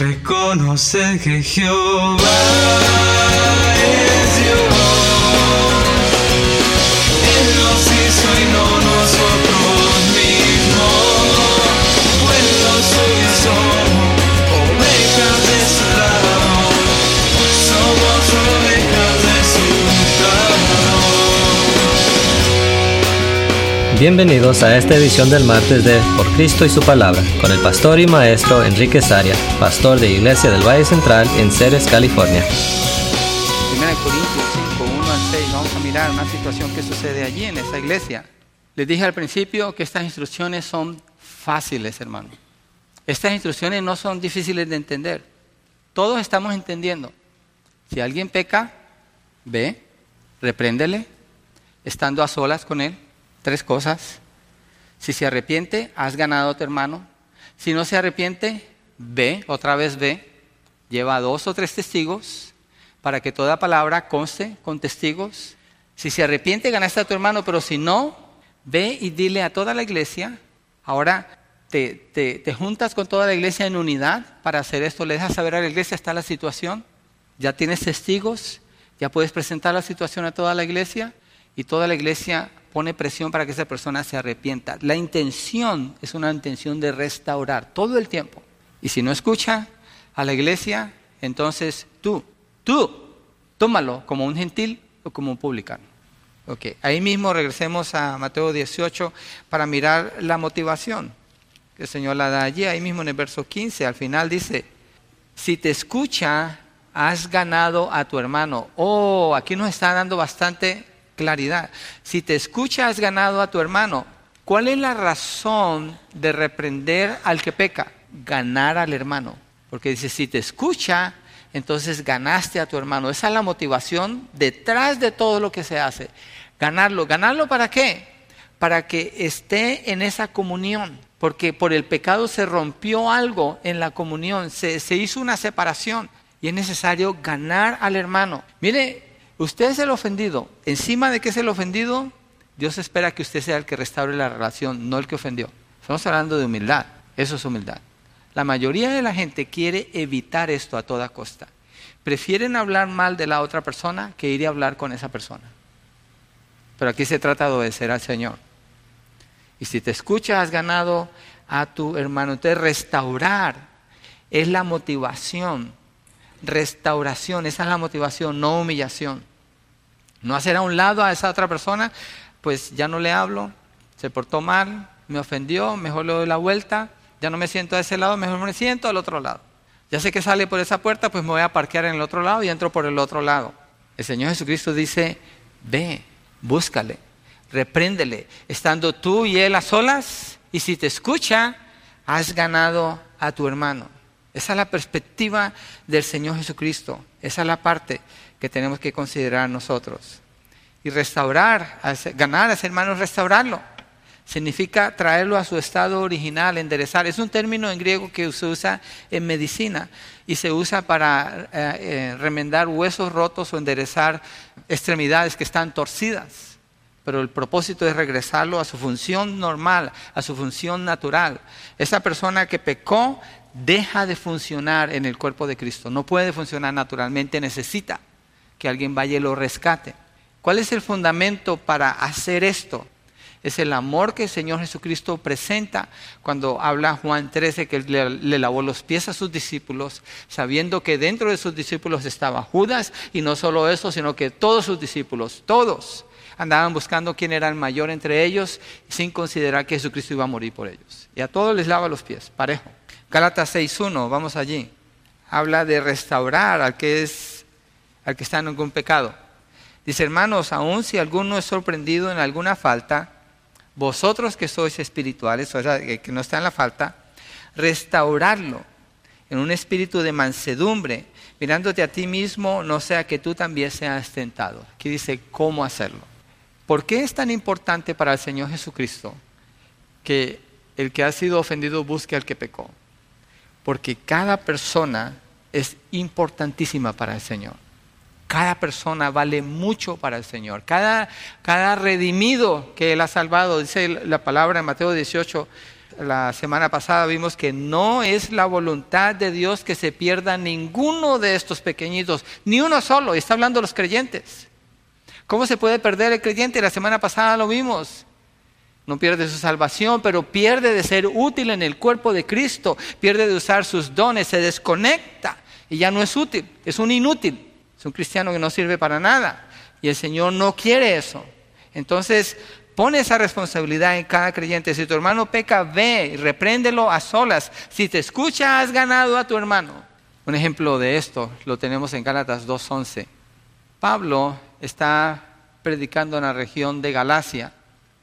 Reconocer que Jehová es Dios. Él nos hizo y no nosotros mismos. Pueblo suyo somos, ovejas de su lado. Somos ovejas de su lado. Bienvenidos a esta edición del martes de Por Cristo y su Palabra, con el pastor y maestro Enrique Saria, pastor de Iglesia del Valle Central en Ceres, California. 1 Corintios 5, 1 al 6, vamos a mirar una situación que sucede allí en esa iglesia. Les dije al principio que estas instrucciones son fáciles, hermano. Estas instrucciones no son difíciles de entender. Todos estamos entendiendo. Si alguien peca, ve, repréndele, estando a solas con él. 3 cosas. Si se arrepiente, has ganado a tu hermano. Si no se arrepiente, ve, otra vez ve. Lleva 2 o 3 testigos para que toda palabra conste con testigos. Si se arrepiente, ganaste a tu hermano, pero si no, ve y dile a toda la iglesia. Ahora te juntas con toda la iglesia en unidad para hacer esto. Le dejas saber a la iglesia, está la situación. Ya tienes testigos, ya puedes presentar la situación a toda la iglesia y toda la iglesia pone presión para que esa persona se arrepienta. La intención es una intención de restaurar todo el tiempo. Y si no escucha a la iglesia, entonces tú, tómalo como un gentil o como un publicano. Okay. Ahí mismo regresemos a Mateo 18 para mirar la motivación que el Señor la da allí. Ahí mismo en el verso 15, al final dice, si te escucha, has ganado a tu hermano. Aquí nos está dando bastante claridad. Si te escucha, has ganado a tu hermano. ¿Cuál es la razón de reprender al que peca? Ganar al hermano. Porque dice, si te escucha, entonces ganaste a tu hermano. Esa es la motivación detrás de todo lo que se hace. Ganarlo. ¿Ganarlo para qué? Para que esté en esa comunión. Porque por el pecado se rompió algo en la comunión. Se hizo una separación. Y es necesario ganar al hermano. Mire, usted es el ofendido. Encima de que es el ofendido, Dios espera que usted sea el que restaure la relación, no el que ofendió. Estamos hablando de humildad. Eso es humildad. La mayoría de la gente quiere evitar esto a toda costa. Prefieren hablar mal de la otra persona que ir a hablar con esa persona. Pero aquí se trata de obedecer al Señor. Y si te escuchas, has ganado a tu hermano. Entonces, restaurar es la motivación. Restauración, esa es la motivación, no humillación. No hacer a un lado a esa otra persona, pues ya no le hablo, se portó mal, me ofendió, mejor le doy la vuelta, ya no me siento a ese lado, mejor me siento al otro lado. Ya sé que sale por esa puerta, pues me voy a parquear en el otro lado y entro por el otro lado. El Señor Jesucristo dice, ve, búscale, repréndele, estando tú y él a solas, y si te escucha, has ganado a tu hermano. Esa es la perspectiva del Señor Jesucristo. Esa es la parte que tenemos que considerar nosotros. Y restaurar, ganar a ese hermano, restaurarlo. Significa traerlo a su estado original, enderezar. Es un término en griego que se usa en medicina y se usa para remendar huesos rotos o enderezar extremidades que están torcidas. Pero el propósito es regresarlo a su función normal, a su función natural. Esa persona que pecó deja de funcionar en el cuerpo de Cristo. No puede funcionar naturalmente, necesita que alguien vaya y lo rescate. ¿Cuál es el fundamento para hacer esto? Es el amor que el Señor Jesucristo presenta cuando habla Juan 13 que le lavó los pies a sus discípulos, sabiendo que dentro de sus discípulos estaba Judas, y no solo eso, sino que todos sus discípulos, todos, andaban buscando quién era el mayor entre ellos, sin considerar que Jesucristo iba a morir por ellos. Y a todos les lava los pies, parejo. Gálatas 6.1, vamos allí. Habla de restaurar al que está en algún pecado. Dice, hermanos, aun si alguno es sorprendido en alguna falta, vosotros que sois espirituales, o sea, que no está en la falta, restaurarlo en un espíritu de mansedumbre, mirándote a ti mismo, no sea que tú también seas tentado. Aquí dice cómo hacerlo. ¿Por qué es tan importante para el Señor Jesucristo que el que ha sido ofendido busque al que pecó? Porque cada persona es importantísima para el Señor. Cada persona vale mucho para el Señor. Cada redimido que Él ha salvado, dice la palabra en Mateo 18, la semana pasada vimos que no es la voluntad de Dios que se pierda ninguno de estos pequeñitos, ni uno solo. Y está hablando de los creyentes. ¿Cómo se puede perder el creyente? La semana pasada lo vimos. No pierde su salvación, pero pierde de ser útil en el cuerpo de Cristo. Pierde de usar sus dones, se desconecta y ya no es útil. Es un inútil. Es un cristiano que no sirve para nada. Y el Señor no quiere eso. Entonces, pone esa responsabilidad en cada creyente. Si tu hermano peca, ve y repréndelo a solas. Si te escucha, has ganado a tu hermano. Un ejemplo de esto lo tenemos en Gálatas 2:11. Pablo está predicando en la región de Galacia.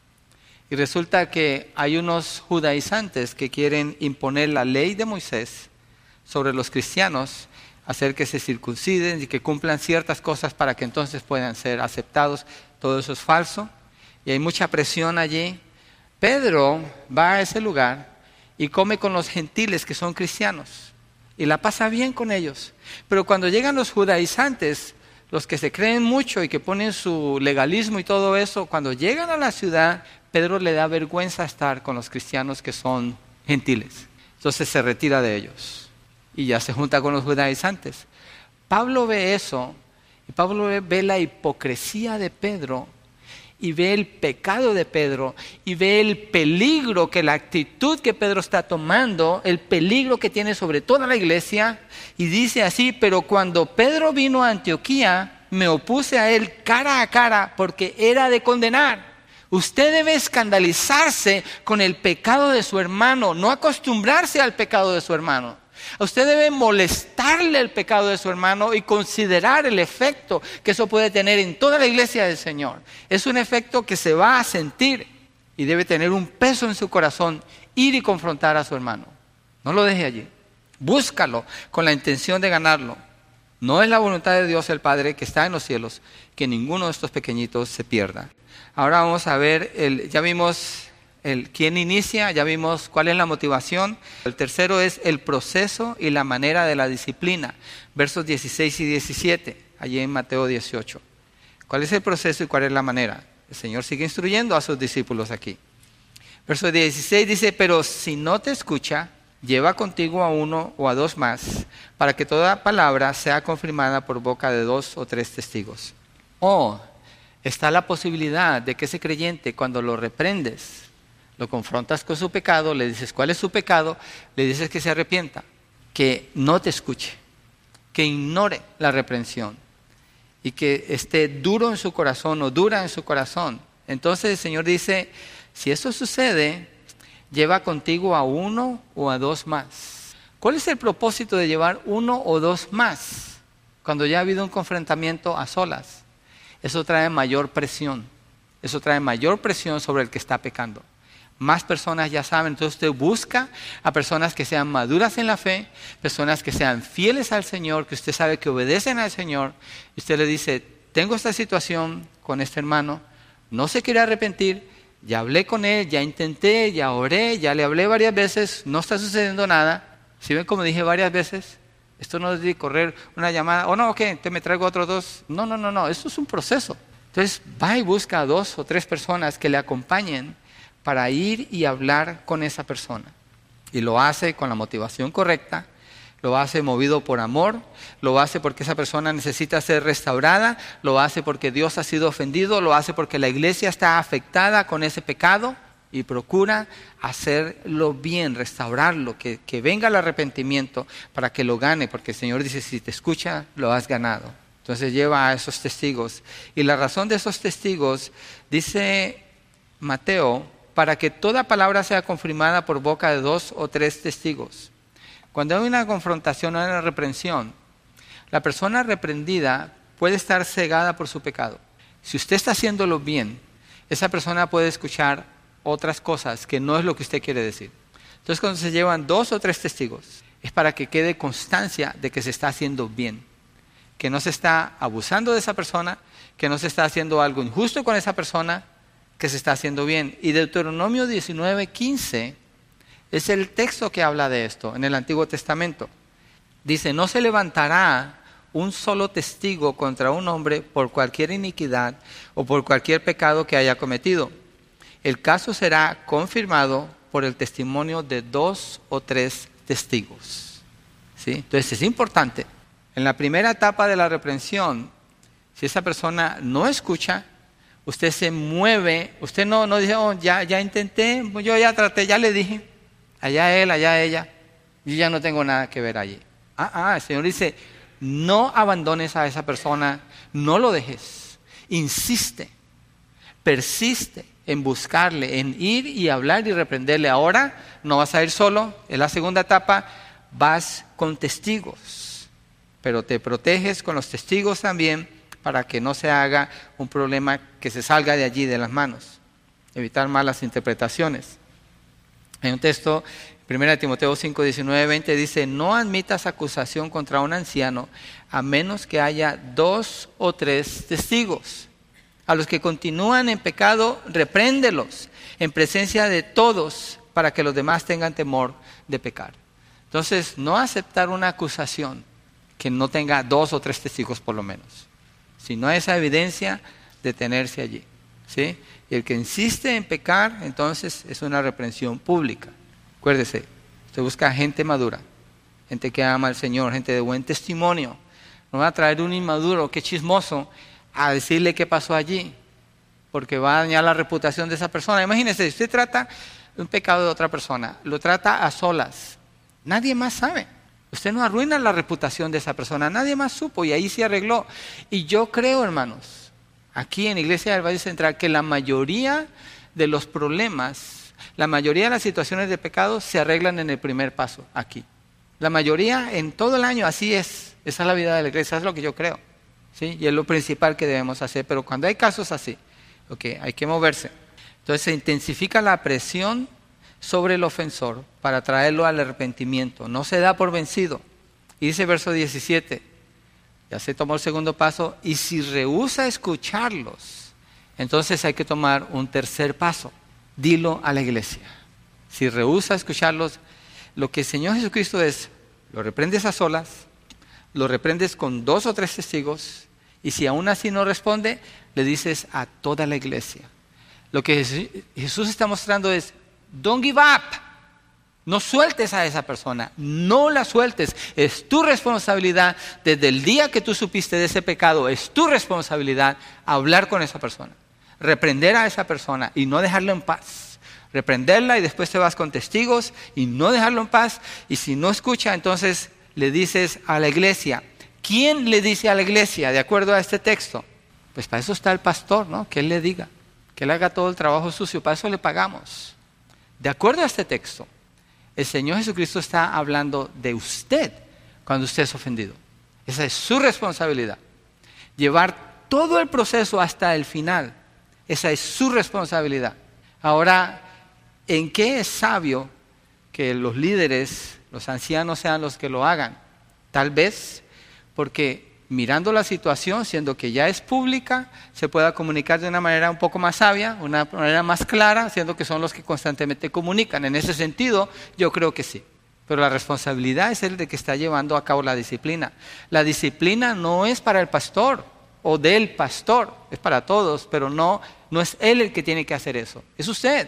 Y resulta que hay unos judaizantes que quieren imponer la ley de Moisés sobre los cristianos, hacer que se circunciden y que cumplan ciertas cosas para que entonces puedan ser aceptados. Todo eso es falso y hay mucha presión allí. Pedro va a ese lugar y come con los gentiles que son cristianos y la pasa bien con ellos. Pero cuando llegan los judaizantes, los que se creen mucho y que ponen su legalismo y todo eso, cuando llegan a la ciudad, Pedro le da vergüenza estar con los cristianos que son gentiles. Entonces se retira de ellos y ya se junta con los judaizantes. Pablo ve eso y Pablo ve la hipocresía de Pedro y ve el pecado de Pedro y ve el peligro que la actitud que Pedro está tomando, el peligro que tiene sobre toda la iglesia, y dice así: pero cuando Pedro vino a Antioquía, me opuse a él cara a cara porque era de condenar. Usted debe escandalizarse con el pecado de su hermano, no acostumbrarse al pecado de su hermano. Usted debe molestarle el pecado de su hermano y considerar el efecto que eso puede tener en toda la iglesia del Señor. Es un efecto que se va a sentir y debe tener un peso en su corazón, ir y confrontar a su hermano. No lo deje allí. Búscalo con la intención de ganarlo. No es la voluntad de Dios el Padre que está en los cielos que ninguno de estos pequeñitos se pierda. Ahora vamos a ver, ya vimos quién inicia, ya vimos cuál es la motivación. El tercero es el proceso y la manera de la disciplina. Versos 16 y 17, allí en Mateo 18. ¿Cuál es el proceso y cuál es la manera? El Señor sigue instruyendo a sus discípulos aquí. Verso 16 dice: pero si no te escucha, lleva contigo a uno o a dos más, para que toda palabra sea confirmada por boca de 2 o 3 testigos. Está la posibilidad de que ese creyente, cuando lo reprendes, lo confrontas con su pecado, le dices cuál es su pecado, le dices que se arrepienta, que no te escuche, que ignore la reprensión y que esté duro en su corazón o dura en su corazón. Entonces el Señor dice: si eso sucede, lleva contigo a uno o a dos más. ¿Cuál es el propósito de llevar uno o dos más cuando ya ha habido un confrontamiento a solas? Eso trae mayor presión. Eso trae mayor presión sobre el que está pecando. Más personas ya saben. Entonces usted busca a personas que sean maduras en la fe, personas que sean fieles al Señor, que usted sabe que obedecen al Señor. Y usted le dice: tengo esta situación con este hermano, no se quiere arrepentir, ya hablé con él, ya intenté, ya oré, ya le hablé varias veces, no está sucediendo nada. ¿Sí ven como dije varias veces? Esto no es de correr una llamada, no, ok, te me traigo otros 2. No, esto es un proceso. Entonces va y busca a 2 o 3 personas que le acompañen para ir y hablar con esa persona. Y lo hace con la motivación correcta, lo hace movido por amor, lo hace porque esa persona necesita ser restaurada, lo hace porque Dios ha sido ofendido, lo hace porque la iglesia está afectada con ese pecado. Y procura hacerlo bien, restaurarlo, que venga el arrepentimiento para que lo gane, porque el Señor dice: si te escucha, lo has ganado. Entonces lleva a esos testigos. Y la razón de esos testigos, dice Mateo, para que toda palabra sea confirmada por boca de 2 o 3 testigos. Cuando hay una confrontación o una reprensión, la persona reprendida puede estar cegada por su pecado. Si usted está haciéndolo bien, esa persona puede escuchar otras cosas que no es lo que usted quiere decir. Entonces cuando se llevan 2 o 3 testigos, es para que quede constancia de que se está haciendo bien, que no se está abusando de esa persona, que no se está haciendo algo injusto con esa persona, que se está haciendo bien. Y Deuteronomio 19:15 es el texto que habla de esto en el Antiguo Testamento. Dice: no se levantará un solo testigo contra un hombre por cualquier iniquidad o por cualquier pecado que haya cometido. El caso será confirmado por el testimonio de 2 o 3 testigos. ¿Sí? Entonces es importante. En la primera etapa de la reprensión, si esa persona no escucha, usted se mueve, usted no dice, oh, ya intenté, yo ya traté, ya le dije, allá él, allá ella, yo ya no tengo nada que ver allí. El Señor dice, no abandones a esa persona, no lo dejes, insiste, persiste en buscarle, en ir y hablar y reprenderle. Ahora no vas a ir solo, en la segunda etapa vas con testigos, pero te proteges con los testigos también para que no se haga un problema que se salga de allí de las manos, evitar malas interpretaciones. Hay un texto, 1 Timoteo 5, 19, 20, dice, no admitas acusación contra un anciano a menos que haya 2 o 3 testigos. A los que continúan en pecado, repréndelos en presencia de todos para que los demás tengan temor de pecar. Entonces, no aceptar una acusación que no tenga 2 o 3 testigos por lo menos. Si no hay esa evidencia, detenerse allí. ¿Sí? Y el que insiste en pecar, entonces es una reprensión pública. Acuérdese, usted busca gente madura, gente que ama al Señor, gente de buen testimonio. No va a traer un inmaduro, que chismoso, a decirle qué pasó allí, porque va a dañar la reputación de esa persona. Imagínese, si usted trata un pecado de otra persona, lo trata a solas, nadie más sabe. Usted no arruina la reputación de esa persona, nadie más supo y ahí se arregló. Y yo creo, hermanos, aquí en Iglesia del Valle Central, que la mayoría de los problemas, la mayoría de las situaciones de pecado se arreglan en el primer paso, aquí. La mayoría en todo el año, así es. Esa es la vida de la iglesia, es lo que yo creo. ¿Sí? Y es lo principal que debemos hacer. Pero cuando hay casos así, hay que moverse. Entonces se intensifica la presión sobre el ofensor para traerlo al arrepentimiento. No se da por vencido. Y dice verso 17, ya se tomó el segundo paso, y si rehúsa escucharlos, entonces hay que tomar un tercer paso. Dilo a la iglesia. Si rehúsa escucharlos, lo que el Señor Jesucristo es, lo reprendes a solas, lo reprendes con 2 o 3 testigos, y si aún así no responde, le dices a toda la iglesia. Lo que Jesús está mostrando es, don't give up. No sueltes a esa persona, no la sueltes. Es tu responsabilidad, desde el día que tú supiste de ese pecado, es tu responsabilidad hablar con esa persona, reprender a esa persona y no dejarlo en paz. Reprenderla y después te vas con testigos y no dejarlo en paz. Y si no escucha, entonces le dices a la iglesia. ¿Quién le dice a la iglesia de acuerdo a este texto? Pues para eso está el pastor, ¿no? Que él le diga, que él haga todo el trabajo sucio, para eso le pagamos. De acuerdo a este texto, el Señor Jesucristo está hablando de usted cuando usted es ofendido. Esa es su responsabilidad. Llevar todo el proceso hasta el final. Esa es su responsabilidad. Ahora, ¿en qué es sabio que los líderes, los ancianos sean los que lo hagan? Tal vez porque mirando la situación, siendo que ya es pública, se pueda comunicar de una manera un poco más sabia, una manera más clara, siendo que son los que constantemente comunican. En ese sentido, yo creo que sí. Pero la responsabilidad es el de que está llevando a cabo la disciplina. La disciplina no es para el pastor o del pastor, es para todos, pero no es él el que tiene que hacer eso. Es usted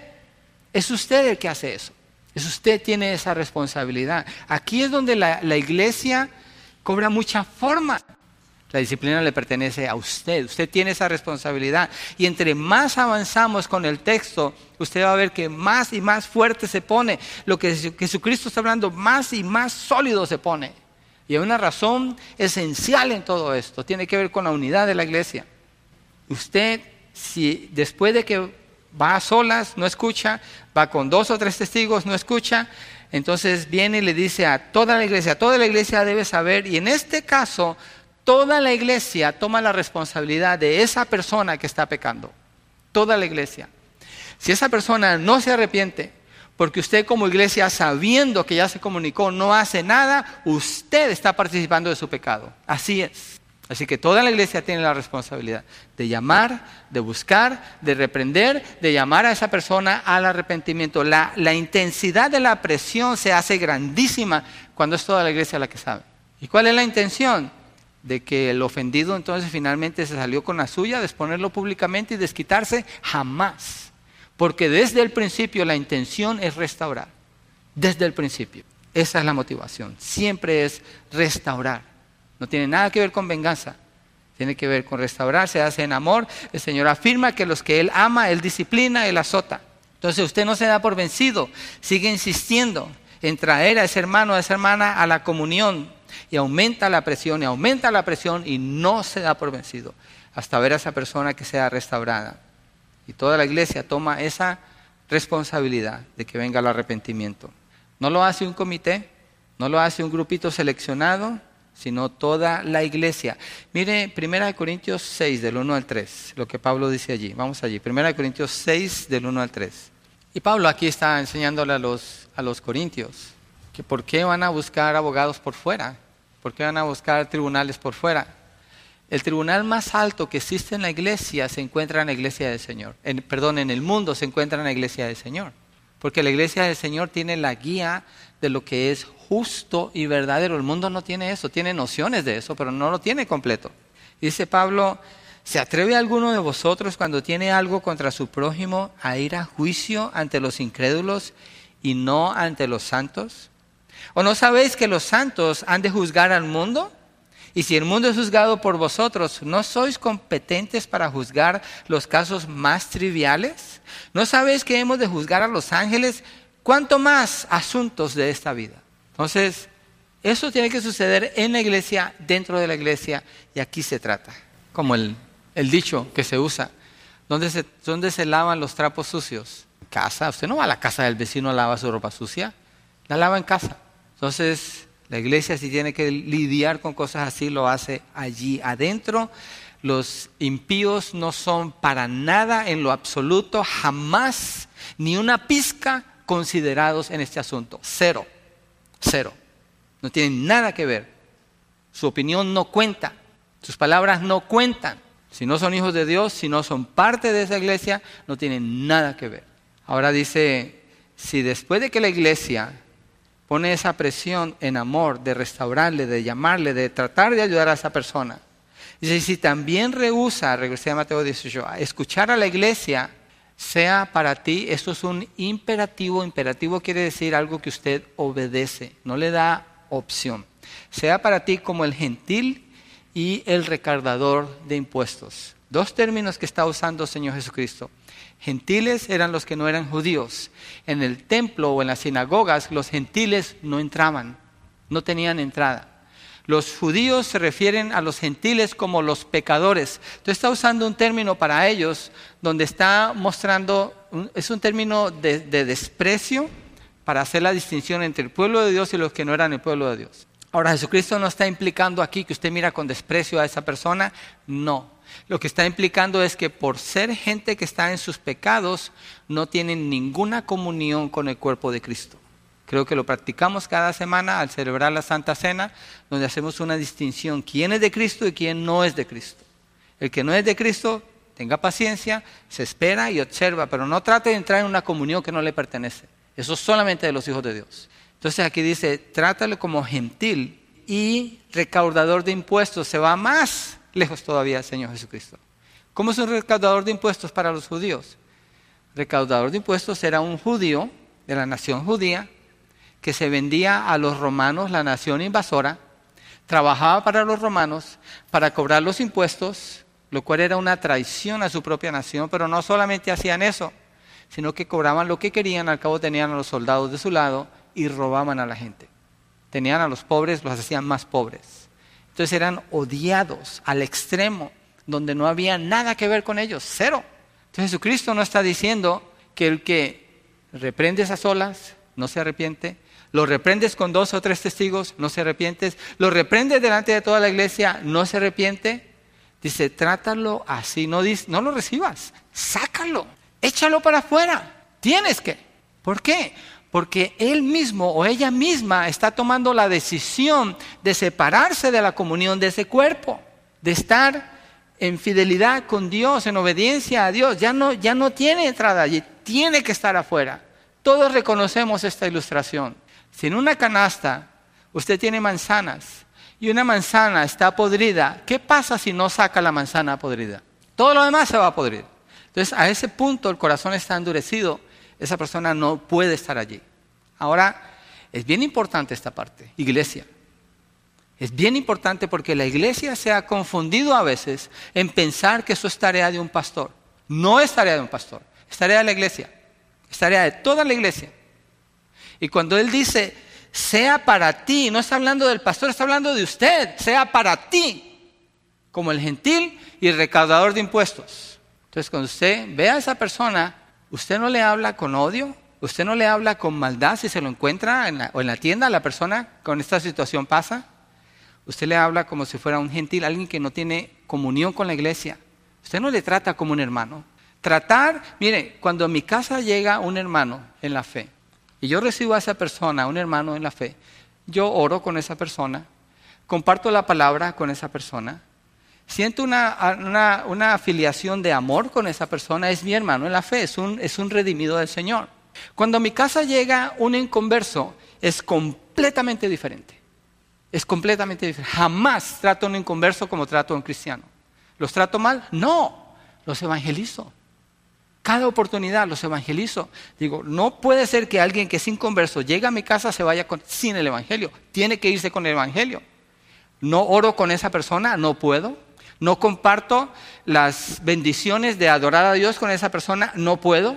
el que hace eso. Es usted tiene esa responsabilidad. Aquí es donde la iglesia cobra mucha forma. La disciplina le pertenece a usted. Usted tiene esa responsabilidad. Y entre más avanzamos con el texto, usted va a ver que más y más fuerte se pone. Lo que Jesucristo está hablando, más y más sólido se pone. Y hay una razón esencial en todo esto. Tiene que ver con la unidad de la iglesia. Usted, si después de que va a solas, no escucha, va con 2 o 3 testigos, no escucha, entonces viene y le dice a toda la iglesia debe saber, y en este caso, toda la iglesia toma la responsabilidad de esa persona que está pecando. Toda la iglesia. Si esa persona no se arrepiente, porque usted como iglesia, sabiendo que ya se comunicó, no hace nada, usted está participando de su pecado. Así es. Así que toda la iglesia tiene la responsabilidad de llamar, de buscar, de reprender, de llamar a esa persona al arrepentimiento. La intensidad de la presión se hace grandísima cuando es toda la iglesia la que sabe. ¿Y cuál es la intención? De que el ofendido entonces finalmente se salió con la suya, de exponerlo públicamente y desquitarse. Jamás. Porque desde el principio la intención es restaurar. Desde el principio. Esa es la motivación. Siempre es restaurar. No tiene nada que ver con venganza. Tiene que ver con restaurar, se hace en amor. El Señor afirma que los que Él ama, Él disciplina, Él azota. Entonces usted no se da por vencido, sigue insistiendo en traer a ese hermano, a esa hermana a la comunión. Y aumenta la presión y no se da por vencido hasta ver a esa persona que sea restaurada. Y toda la iglesia toma esa responsabilidad de que venga el arrepentimiento. No lo hace un comité, no lo hace un grupito seleccionado, sino toda la iglesia. Mire 1 Corintios 6, del 1 al 3, lo que Pablo dice allí. Vamos allí, 1 Corintios 6, del 1 al 3. Y Pablo aquí está enseñándole a los corintios que por qué van a buscar abogados por fuera, por qué van a buscar tribunales por fuera. El tribunal más alto que existe en la iglesia se encuentra en la iglesia del Señor. En el mundo se encuentra en la iglesia del Señor. Porque la iglesia del Señor tiene la guía de lo que es justo y verdadero. El mundo no tiene eso, tiene nociones de eso, pero no lo tiene completo. Dice Pablo, ¿se atreve alguno de vosotros cuando tiene algo contra su prójimo a ir a juicio ante los incrédulos y no ante los santos? ¿O no sabéis que los santos han de juzgar al mundo? Y si el mundo es juzgado por vosotros, ¿no sois competentes para juzgar los casos más triviales? ¿No sabéis que hemos de juzgar a los ángeles? ¿Cuánto más asuntos de esta vida? Entonces, eso tiene que suceder en la iglesia, dentro de la iglesia, y aquí se trata. Como el dicho que se usa, ¿dónde se lavan los trapos sucios? En casa. Usted no va a la casa del vecino a lavar su ropa sucia, la lava en casa. Entonces, la iglesia si tiene que lidiar con cosas así, lo hace allí adentro. Los impíos no son para nada en lo absoluto, jamás, ni una pizca considerados en este asunto. Cero. No tienen nada que ver. Su opinión no cuenta. Sus palabras no cuentan. Si no son hijos de Dios, si no son parte de esa iglesia, no tienen nada que ver. Ahora dice, si después de que la iglesia pone esa presión en amor de restaurarle, de llamarle, de tratar de ayudar a esa persona. Dice, si también rehúsa, regresé a Mateo 18, a escuchar a la iglesia, sea para ti, esto es un imperativo. Imperativo quiere decir algo que usted obedece, no le da opción. Sea para ti como el gentil y el recaudador de impuestos. Dos términos que está usando el Señor Jesucristo. Gentiles eran los que no eran judíos. En el templo o en las sinagogas los gentiles no entraban, no tenían entrada. Los judíos se refieren a los gentiles como los pecadores. Entonces está usando un término para ellos donde está mostrando, es un término de desprecio para hacer la distinción entre el pueblo de Dios y los que no eran el pueblo de Dios. Ahora, Jesucristo no está implicando aquí que usted mira con desprecio a esa persona, no. Lo que está implicando es que por ser gente que está en sus pecados, no tienen ninguna comunión con el cuerpo de Cristo. Creo que lo practicamos cada semana al celebrar la Santa Cena, donde hacemos una distinción, quién es de Cristo y quién no es de Cristo. El que no es de Cristo, tenga paciencia, se espera y observa, pero no trate de entrar en una comunión que no le pertenece. Eso es solamente de los hijos de Dios. Entonces aquí dice, trátalo como gentil y recaudador de impuestos. Se va más lejos todavía el Señor Jesucristo. ¿Cómo es un recaudador de impuestos para los judíos? Recaudador de impuestos era un judío de la nación judía que se vendía a los romanos, la nación invasora, trabajaba para los romanos para cobrar los impuestos, lo cual era una traición a su propia nación, pero no solamente hacían eso, sino que cobraban lo que querían, al cabo tenían a los soldados de su lado y robaban a la gente. Tenían a los pobres, los hacían más pobres. Entonces eran odiados al extremo, donde no había nada que ver con ellos, cero. Entonces Jesucristo no está diciendo que el que reprendes a solas no se arrepiente, lo reprendes con 2 o 3 testigos, no se arrepientes, lo reprendes delante de toda la iglesia, no se arrepiente. Dice, trátalo así, no lo recibas, sácalo, échalo para afuera, tienes que. ¿Por qué? Porque él mismo o ella misma está tomando la decisión de separarse de la comunión de ese cuerpo, de estar en fidelidad con Dios, en obediencia a Dios. Ya no tiene entrada allí, tiene que estar afuera. Todos reconocemos esta ilustración. Si en una canasta usted tiene manzanas y una manzana está podrida, ¿qué pasa si no saca la manzana podrida? Todo lo demás se va a podrir. Entonces, a ese punto el corazón está endurecido, esa persona no puede estar allí. Ahora, es bien importante esta parte, iglesia. Es bien importante porque la iglesia se ha confundido a veces en pensar que eso es tarea de un pastor. No es tarea de un pastor, es tarea de la iglesia, es tarea de toda la iglesia. Y cuando él dice, sea para ti, no está hablando del pastor, está hablando de usted, sea para ti, como el gentil y el recaudador de impuestos. Entonces, cuando usted ve a esa persona, usted no le habla con odio, usted no le habla con maldad si se lo encuentra en la tienda, la persona con esta situación pasa. Usted le habla como si fuera un gentil, alguien que no tiene comunión con la iglesia. Usted no le trata como un hermano. Mire, cuando a mi casa llega un hermano en la fe, y yo recibo a esa persona, un hermano en la fe, yo oro con esa persona, comparto la palabra con esa persona, siento una afiliación de amor con esa persona, es mi hermano en la fe, es un redimido del Señor. Cuando a mi casa llega un inconverso, es completamente diferente. Es completamente diferente. Jamás trato a un inconverso como trato a un cristiano. ¿Los trato mal? No, los evangelizo. Cada oportunidad los evangelizo. Digo, no puede ser que alguien que es inconverso llegue a mi casa se vaya sin el evangelio. Tiene que irse con el evangelio. No oro con esa persona, no puedo. No comparto las bendiciones de adorar a Dios con esa persona, no puedo.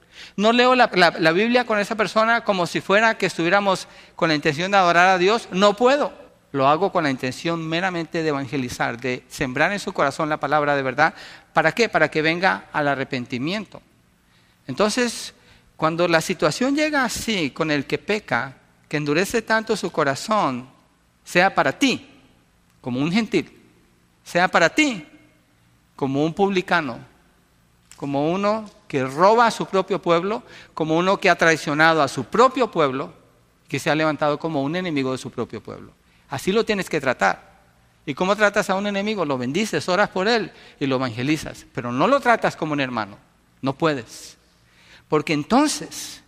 No leo la Biblia con esa persona como si fuera que estuviéramos con la intención de adorar a Dios, no puedo. Lo hago con la intención meramente de evangelizar, de sembrar en su corazón la palabra de verdad. ¿Para qué? Para que venga al arrepentimiento. Entonces, cuando la situación llega así, con el que peca, que endurece tanto su corazón, sea para ti, como un gentil, sea para ti, como un publicano, como uno que roba a su propio pueblo, como uno que ha traicionado a su propio pueblo, que se ha levantado como un enemigo de su propio pueblo. Así lo tienes que tratar. ¿Y cómo tratas a un enemigo? Lo bendices, oras por él y lo evangelizas. Pero no lo tratas como un hermano. No puedes. Porque entonces,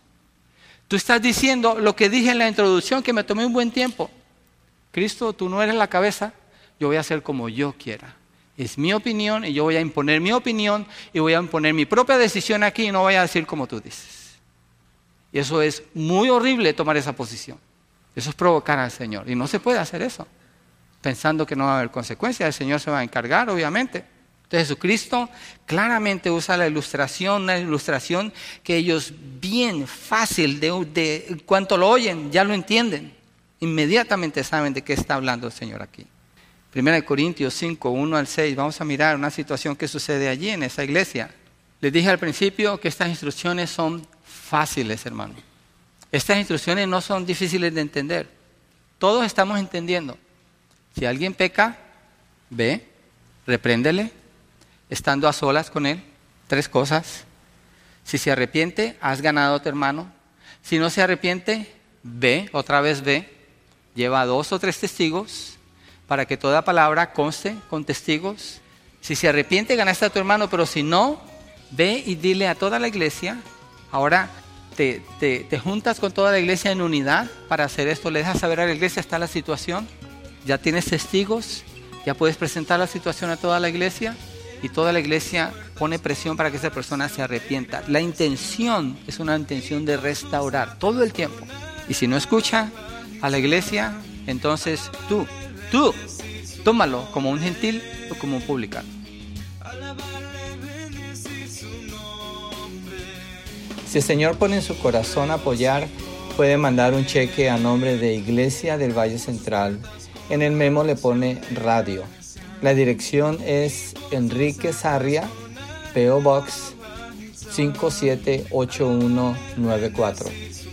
tú estás diciendo lo que dije en la introducción, que me tomé un buen tiempo. Cristo, tú no eres la cabeza, yo voy a hacer como yo quiera. Es mi opinión y yo voy a imponer mi opinión y voy a imponer mi propia decisión aquí y no voy a decir como tú dices. Y eso es muy horrible tomar esa posición. Eso es provocar al Señor. Y no se puede hacer eso, pensando que no va a haber consecuencias. El Señor se va a encargar, obviamente. Entonces Jesucristo claramente usa la ilustración, una ilustración que ellos bien fácil, en cuanto lo oyen, ya lo entienden. Inmediatamente saben de qué está hablando el Señor aquí. 1 Corintios 5, 1 al 6, vamos a mirar una situación que sucede allí en esa iglesia. Les dije al principio que estas instrucciones son fáciles, hermano. Estas instrucciones no son difíciles de entender. Todos estamos entendiendo. Si alguien peca, ve, repréndele, estando a solas con él. 3 cosas. Si se arrepiente, has ganado a tu hermano. Si no se arrepiente, ve, otra vez ve. Lleva 2 o 3 testigos para que toda palabra conste con testigos. Si se arrepiente, ganaste a tu hermano, pero si no, ve y dile a toda la iglesia. Ahora te juntas con toda la iglesia en unidad para hacer esto. Le dejas saber a la iglesia, está la situación. Ya tienes testigos, ya puedes presentar la situación a toda la iglesia y toda la iglesia pone presión para que esa persona se arrepienta. La intención es una intención de restaurar todo el tiempo. Y si no escucha a la iglesia, entonces tú, tómalo como un gentil o como un publicano. Si el Señor pone en su corazón apoyar, puede mandar un cheque a nombre de Iglesia del Valle Central. En el memo le pone radio. La dirección es Enrique Sarria, P.O. Box 578194.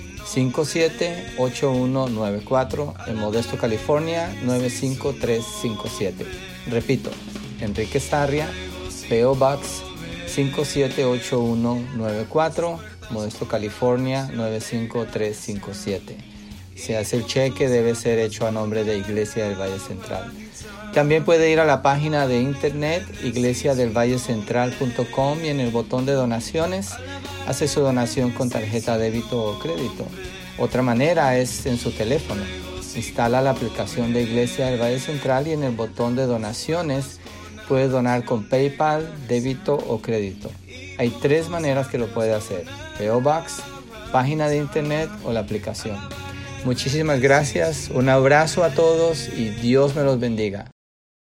578194 en Modesto, California 95357. Repito, Enrique Sarria, P.O. Box 578194, Modesto, California 95357. Si hace el cheque, debe ser hecho a nombre de Iglesia del Valle Central. También puede ir a la página de internet iglesiadelvallecentral.com y en el botón de donaciones hace su donación con tarjeta débito o crédito. Otra manera es en su teléfono. Instala la aplicación de Iglesia del Valle Central y en el botón de donaciones puede donar con PayPal, débito o crédito. Hay 3 maneras que lo puede hacer: P.O. Box, página de internet o la aplicación. Muchísimas gracias, un abrazo a todos y Dios me los bendiga.